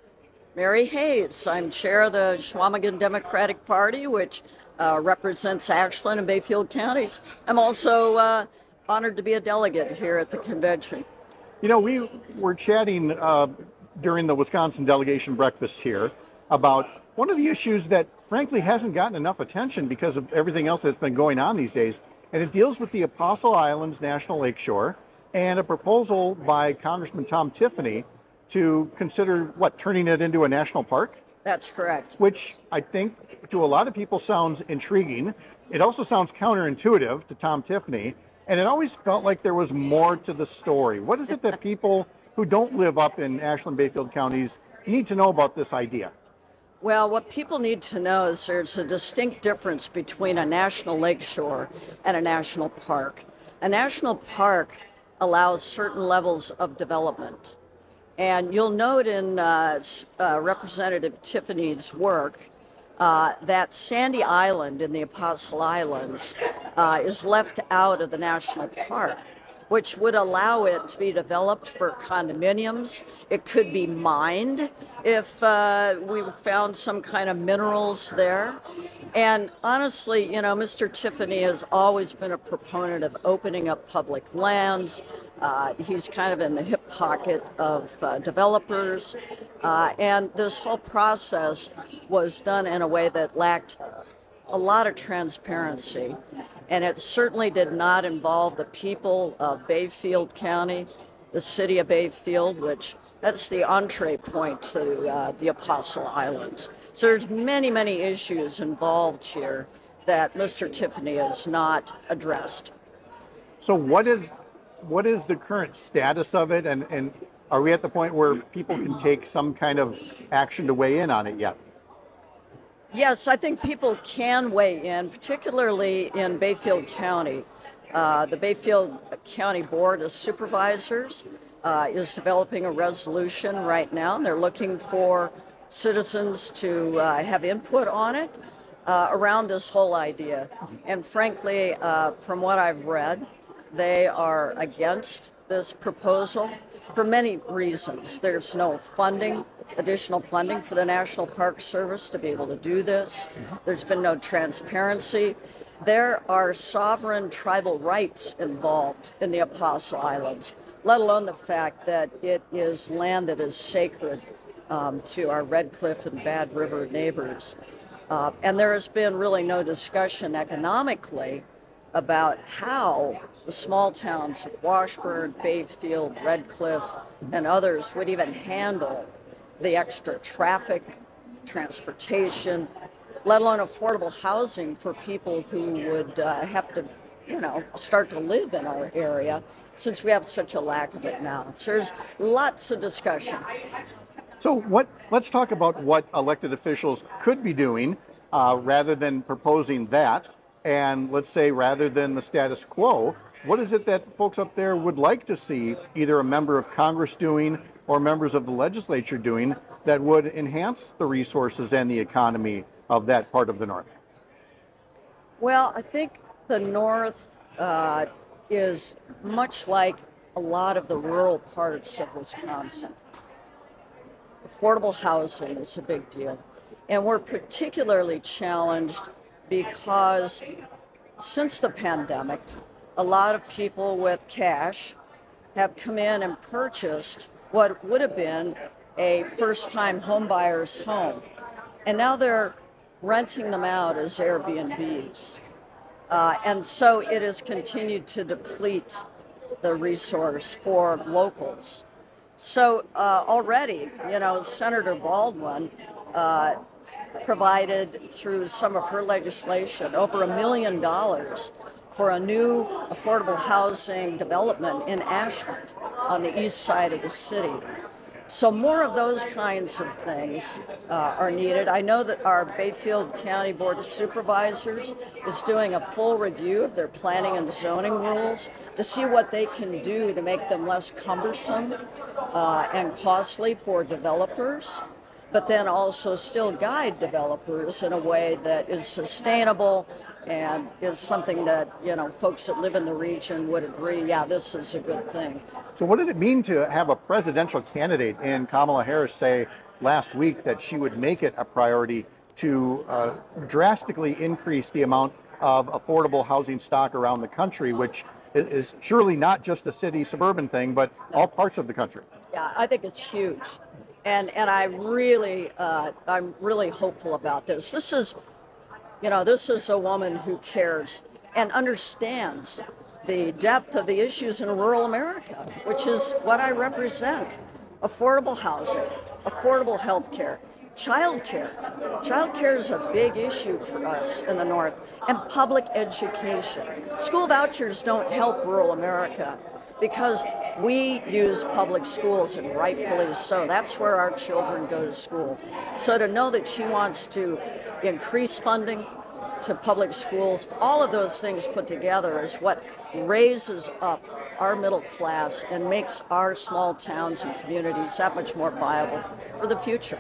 Mary Hayes. I'm chair of the Chequamegon Democratic Party, which uh, represents Ashland and Bayfield counties. I'm also uh, honored to be a delegate here at the convention. You know, we were chatting uh, during the Wisconsin delegation breakfast here about one of the issues that frankly hasn't gotten enough attention because of everything else that's been going on these days. And it deals with the Apostle Islands National Lakeshore and a proposal by Congressman Tom Tiffany to consider, what, turning it into a national park? That's correct. Which I think to a lot of people sounds intriguing. It also sounds counterintuitive to Tom Tiffany. And it always felt like there was more to the story. What is it that people who don't live up in Ashland, Bayfield counties need to know about this idea? Well, what people need to know is there's a distinct difference between a national lakeshore and a national park. A national park allows certain levels of development. And you'll note in uh, uh, Representative Tiffany's work uh, that Sandy Island in the Apostle Islands uh, is left out of the national park, which would allow it to be developed for condominiums. It could be mined if uh, we found some kind of minerals there. And honestly, you know, Mister Tiffany has always been a proponent of opening up public lands. Uh, he's kind of in the hip pocket of uh, developers. Uh, and this whole process was done in a way that lacked a lot of transparency. And it certainly did not involve the people of Bayfield County, the city of Bayfield, which that's the entree point to uh, the Apostle Islands. So there's many, many issues involved here that Mister Tiffany has not addressed. So what is what is the current status of it, and, and are we at the point where people can take some kind of action to weigh in on it yet? Yes, I think people can weigh in, particularly in Bayfield County. Uh, the Bayfield County Board of Supervisors uh, is developing a resolution right now, and they're looking for citizens to uh, have input on it uh, around this whole idea. And frankly, uh, from what I've read, they are against this proposal for many reasons. There's no funding, additional funding for the National Park Service to be able to do this. There's been no transparency. There are sovereign tribal rights involved in the Apostle Islands, let alone the fact that it is land that is sacred um, to our Red Cliff and Bad River neighbors. Uh, and there has been really no discussion economically about how the small towns of Washburn, Bayfield, Red Cliff, and others would even handle the extra traffic, transportation, let alone affordable housing for people who would uh, have to, you know, start to live in our area, since we have such a lack of it now. So there's lots of discussion. So what? Let's talk about what elected officials could be doing uh, rather than proposing that. And let's say rather than the status quo, what is it that folks up there would like to see either a member of Congress doing or members of the legislature doing that would enhance the resources and the economy of that part of the North? Well, I think the North uh, is much like a lot of the rural parts of Wisconsin. Affordable housing is a big deal. And we're particularly challenged because since the pandemic, a lot of people with cash have come in and purchased what would have been a first-time home buyer's home. And now they're renting them out as Airbnbs. Uh, and so it has continued to deplete the resource for locals. So uh, already, you know, Senator Baldwin uh, provided through some of her legislation over a million dollars for a new affordable housing development in Ashland on the east side of the city. So more of those kinds of things uh, are needed. I know that our Bayfield County Board of Supervisors is doing a full review of their planning and zoning rules to see what they can do to make them less cumbersome uh, and costly for developers, but then also still guide developers in a way that is sustainable and is something that, you know, folks that live in the region would agree, yeah, this is a good thing. So what did it mean to have a presidential candidate in Kamala Harris say last week that she would make it a priority to uh, drastically increase the amount of affordable housing stock around the country, which is surely not just a city suburban thing, but all parts of the country? Yeah, I think it's huge. And and I really, uh, I'm really hopeful about this. This is, you know, this is a woman who cares and understands the depth of the issues in rural America, which is what I represent. Affordable housing, affordable health care, child care. Child care is a big issue for us in the North, and public education. School vouchers don't help rural America because we use public schools, and rightfully so. That's where our children go to school. So to know that she wants to increase funding to public schools, all of those things put together is what raises up our middle class and makes our small towns and communities that much more viable for the future.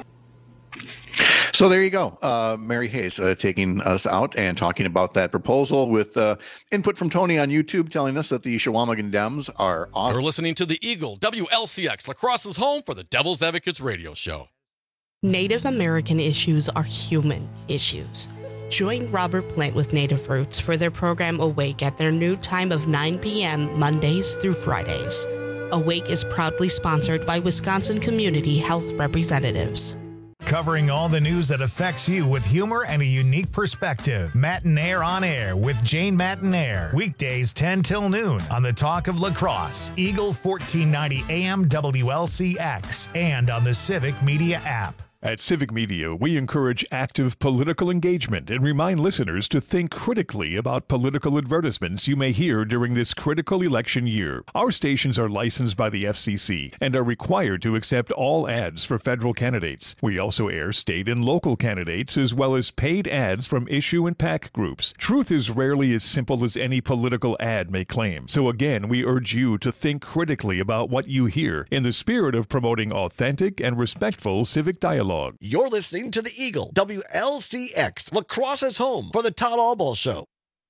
So there you go. Uh, Mary Hayes uh, taking us out and talking about that proposal with uh, input from Tony on YouTube telling us that the Chequamegon Dems are awesome. You're listening to the Eagle, W L C X, La Crosse's home for the Devil's Advocates radio show. Native American issues are human issues. Join Robert Plant with Native Roots for their program Awake at their new time of nine p.m. Mondays through Fridays. Awake is proudly sponsored by Wisconsin Community Health Representatives. Covering all the news that affects you with humor and a unique perspective. Matinaire on Air with Jane Matinaire. Weekdays ten till noon on the Talk of La Crosse, Eagle fourteen ninety A M W L C X, and on the Civic Media app. At Civic Media, we encourage active political engagement and remind listeners to think critically about political advertisements you may hear during this critical election year. Our stations are licensed by the F C C and are required to accept all ads for federal candidates. We also air state and local candidates as well as paid ads from issue and PAC groups. Truth is rarely as simple as any political ad may claim. So again, we urge you to think critically about what you hear in the spirit of promoting authentic and respectful civic dialogue. You're listening to the Eagle, W L C X, La Crosse's home for the Todd Albaugh Show.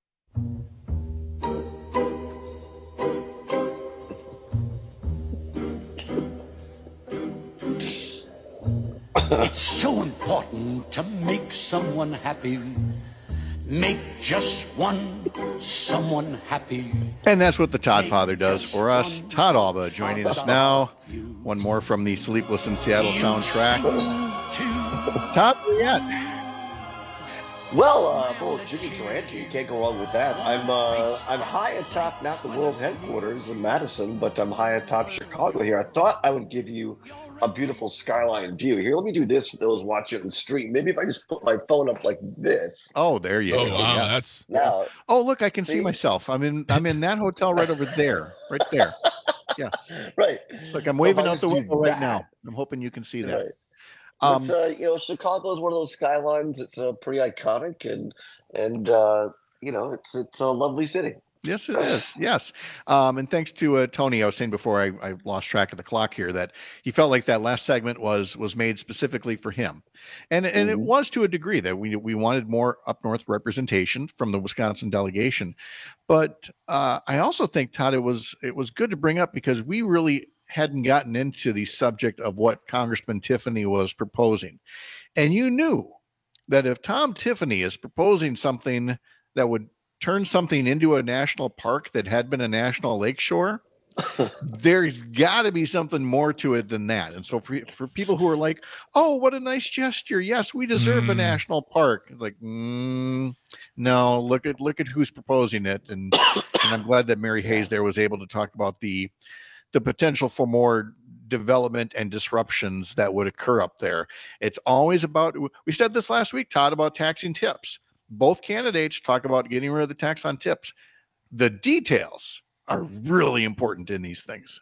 It's so important to make someone happy. Make just one someone happy. And that's what the Todd Father does for us. Todd Albaugh joining us now. One more from the Sleepless in Seattle soundtrack. Todd, where you at? Well, uh, well, Jimmy Durante, you can't go wrong with that. I'm uh, I'm high atop, not the world headquarters in Madison, but I'm high atop Chicago here. I thought I would give you a beautiful skyline view. Here, let me do this for those watching on the stream. Maybe if I just put my phone up like this. Oh, there you Oh, go. wow, Yeah. that's Now, Oh, look, I can see See? myself. I'm in I'm in that hotel right over there. Right there. Yes. right. Look, I'm So waving if I out the just do window right that- now. I'm hoping you can see that. Right. Um, but, uh, you know, Chicago is one of those skylines. It's uh, pretty iconic, and and uh, you know, it's it's a lovely city. Yes, it is. Yes. Um, and thanks to uh, Tony, I was saying before I, I lost track of the clock here that he felt like that last segment was was made specifically for him. And and it Mhm. was to a degree that we we wanted more up north representation from the Wisconsin delegation. But uh, I also think, Todd, it was it was good to bring up because we really hadn't gotten into the subject of what Congressman Tiffany was proposing. And you knew that if Tom Tiffany is proposing something that would turn something into a national park that had been a national lakeshore, there's got to be something more to it than that. And so for, for people who are like, oh, what a nice gesture. Yes, we deserve a Mm. national park. It's like, mm, no, look at look at who's proposing it. And, and I'm glad that Mary Hayes there was able to talk about the the potential for more development and disruptions that would occur up there. It's always about, we said this last week, Todd, about taxing tips. Both candidates talk about getting rid of the tax on tips. The details are really important in these things.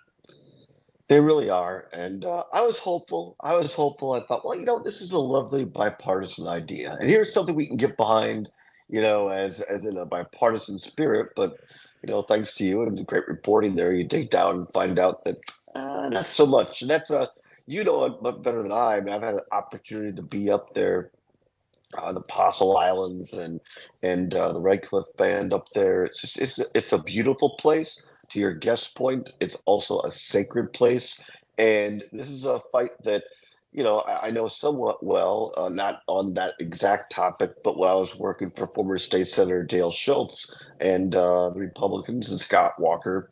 They really are. And uh, I was hopeful. I was hopeful. I thought, well, you know, this is a lovely bipartisan idea. And here's something we can get behind, you know, as, as in a bipartisan spirit. But, you know, thanks to you and the great reporting there, you dig down and find out that uh, not so much. And that's a, you know it much better than I. I mean, I've had an opportunity to be up there, uh, the Apostle Islands and and uh, the Red Cliff Band up there. It's just it's it's a beautiful place. To your guest point, it's also a sacred place, and this is a fight that, you know, I, I know somewhat well, uh, not on that exact topic, but when I was working for former State Senator Dale Schultz and uh, the Republicans and Scott Walker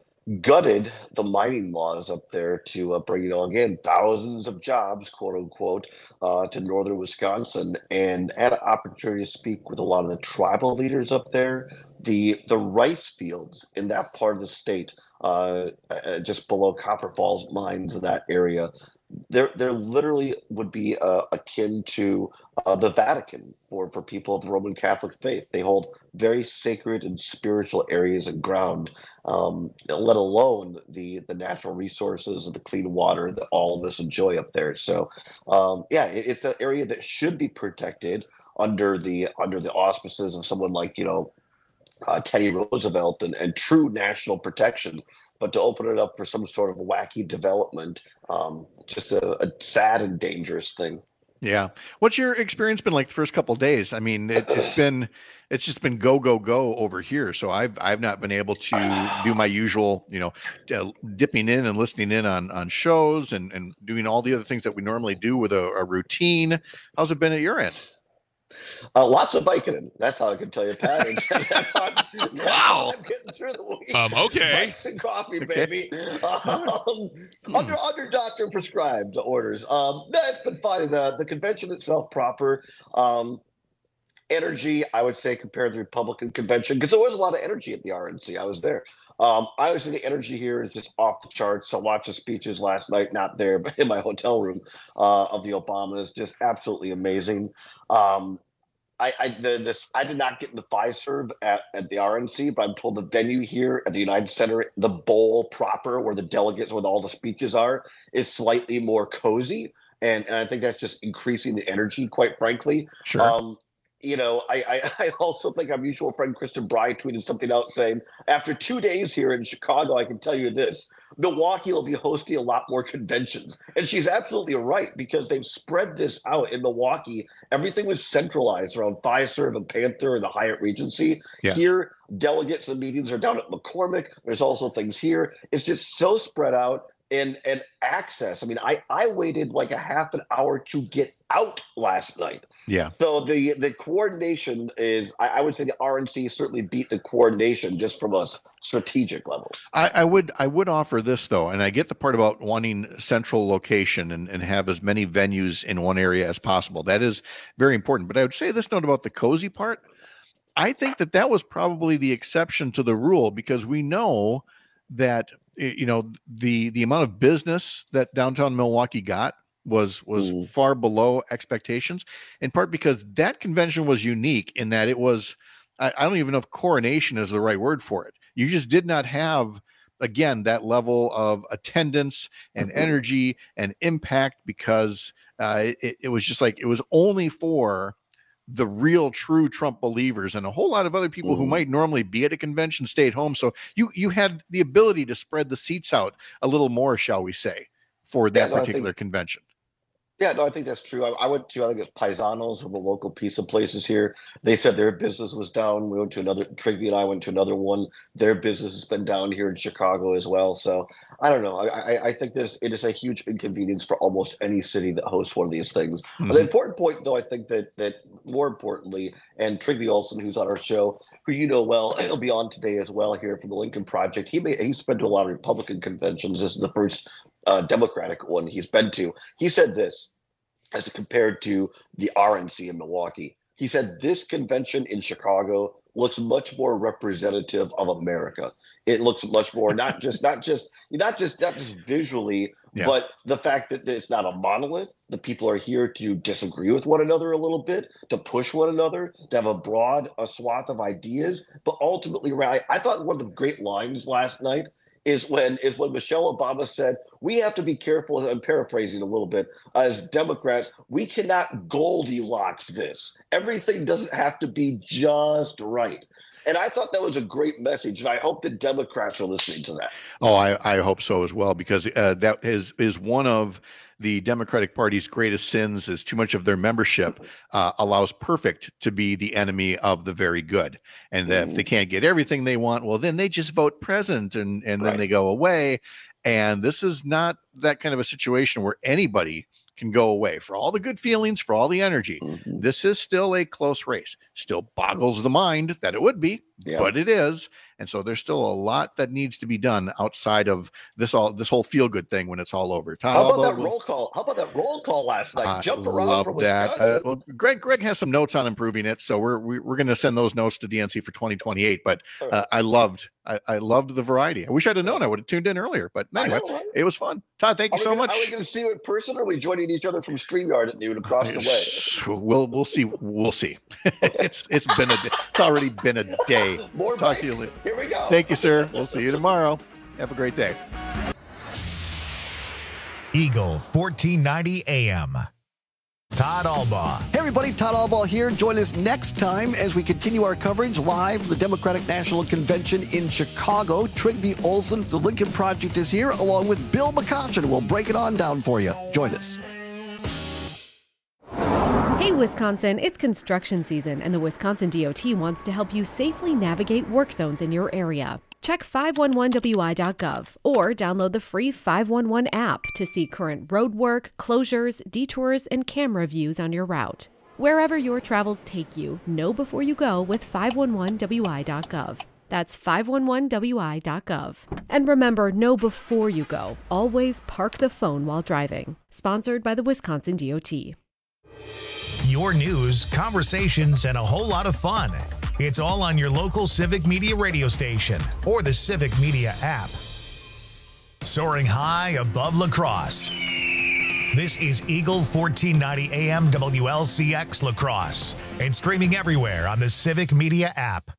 gutted the mining laws up there to uh, bring, you know, again, thousands of jobs, quote unquote, uh, to northern Wisconsin, and had an opportunity to speak with a lot of the tribal leaders up there. The the rice fields in that part of the state, uh, uh, just below Copper Falls mines in that area, there there literally would be uh, akin to uh, the Vatican for for people of the Roman Catholic faith. They hold very sacred and spiritual areas and ground, um, let alone the the natural resources and the clean water that all of us enjoy up there. So, um, yeah, it, it's an area that should be protected under the under the auspices of someone like, you know, uh, Teddy Roosevelt and, and true national protection. But to open it up for some sort of wacky development, um, just a, a sad and dangerous thing. Yeah. What's your experience been like the first couple of days? I mean, it, it's been, it's just been go, go, go over here. So I've, I've not been able to do my usual, you know, uh, dipping in and listening in on, on shows and, and doing all the other things that we normally do with a, a routine. How's it been at your end? Uh, lots of Vicodin. That's how I can tell you, Pat. That's how I'm, that's how I'm getting through the week. Um, okay. Bikes and coffee, Okay. baby. Um, under under doctor prescribed orders. Um, no, it's been fine. The the convention itself proper. Um, energy, I would say, compared to the Republican convention, because there was a lot of energy at the R N C. I was there. Um, I would say the energy here is just off the charts. I watched the speeches last night, not there, but in my hotel room, uh, of the Obamas. Just absolutely amazing. Um, I, I the this I did not get in the Fiserv at, at the R N C, but I'm told the venue here at the United Center, the bowl proper, where the delegates, where all the speeches are, is slightly more cozy, and, and I think that's just increasing the energy, quite frankly. Sure. Um, you know, I, I I also think our mutual friend Kristen Bry tweeted something out saying, after two days here in Chicago, I can tell you this: Milwaukee will be hosting a lot more conventions. And she's absolutely right, because they've spread this out in Milwaukee. Everything was centralized around Fiserv and Panther and the Hyatt Regency. Yes. Here, delegates and meetings are down at McCormick. There's also things here. It's just so spread out. And and access. I mean, I, I waited like a half an hour to get out last night. Yeah. So the the coordination is, I, I would say the R N C certainly beat the coordination just from a strategic level. I, I would I would offer this though, and I get the part about wanting central location and, and have as many venues in one area as possible. That is very important. But I would say this note about the cozy part. I think that that was probably the exception to the rule, because we know that, you know, the the amount of business that downtown Milwaukee got was was Mm. far below expectations, in part because that convention was unique in that it was, I, I don't even know if coronation is the right word for it. You just did not have, again, that level of attendance and energy and impact, because uh, it, it was just like, it was only for the real true Trump believers, and a whole lot of other people who Mm. might normally be at a convention stayed home. So you you had the ability to spread the seats out a little more, shall we say, for that Yeah, no, I particular think- convention. Yeah, no, I think that's true. I, I went to, I think it's Paisanos, of a local pizza places here. They said their business was down. We went to another, Trigby and I went to another one. Their business has been down here in Chicago as well. So I don't know. I, I, I think there's, it is a huge inconvenience for almost any city that hosts one of these things. Mhm. The important point, though, I think that, that more importantly, and Trigby Olson, who's on our show, who you know well, he'll be on today as well here from the Lincoln Project. He may, he's been to a lot of Republican conventions. This is the first uh, Democratic one he's been to. He said this, as compared to the R N C in Milwaukee. He said this convention in Chicago looks much more representative of America. It looks much more not just not just not just not just visually, Yeah. but the fact that it's not a monolith. The people are here to disagree with one another a little bit, to push one another, to have a broad a swath of ideas. But ultimately, right, I thought one of the great lines last night is when is when Michelle Obama said, we have to be careful, I'm paraphrasing a little bit, as Democrats, we cannot Goldilocks this. Everything doesn't have to be just right. And I thought that was a great message, and I hope the Democrats are listening to that. Oh, I, I hope so as well, because uh, that is is one of the Democratic Party's greatest sins, is too much of their membership uh, allows perfect to be the enemy of the very good. And that if they can't get everything they want, well, then they just vote present and, and then Right. they go away. And this is not that kind of a situation where anybody can go away. For all the good feelings, for all the energy, Mhm. this is still a close race. Still boggles the mind that it would be. Yeah. but it is. And so there's still a lot that needs to be done outside of this all this whole feel good thing when it's all over. Todd How about Albo, that roll call? How about that roll call last night? I Jump around love from that. Wisconsin. Uh, well, Greg, Greg has some notes on improving it, so we're we, we're going to send those notes to D N C for twenty twenty-eight. But uh, I loved, I, I loved the variety. I wish I'd have known. I would have tuned in earlier. But anyway, know, right? it was fun. Todd, thank you Are we so gonna, much. Are we going to see you in person, or are we joining each other from StreamYard at noon across the way? We'll we'll see. We'll see. it's it's been a day. It's already been a day. More Talk to you bikes. later. Here we go. Thank you, sir. We'll see you tomorrow. Have a great day. Eagle fourteen ninety A M. Todd Albaugh. Hey everybody, Todd Albaugh here. Join us next time as we continue our coverage live from the Democratic National Convention in Chicago. Trygve Olsen, the Lincoln Project, is here along with Bill McCoshen. We'll break it on down for you. Join us. Hey Wisconsin, it's construction season and the Wisconsin D O T wants to help you safely navigate work zones in your area. Check five one one W I dot gov or download the free five one one app to see current road work, closures, detours, and camera views on your route. Wherever your travels take you, know before you go with five one one W I dot gov. That's five one one W I dot gov. And remember, know before you go. Always park the phone while driving. Sponsored by the Wisconsin D O T. Your news, conversations, and a whole lot of fun. It's all on your local Civic Media radio station or the Civic Media app. Soaring high above La Crosse. This is Eagle fourteen ninety A M W L C X La Crosse and streaming everywhere on the Civic Media app.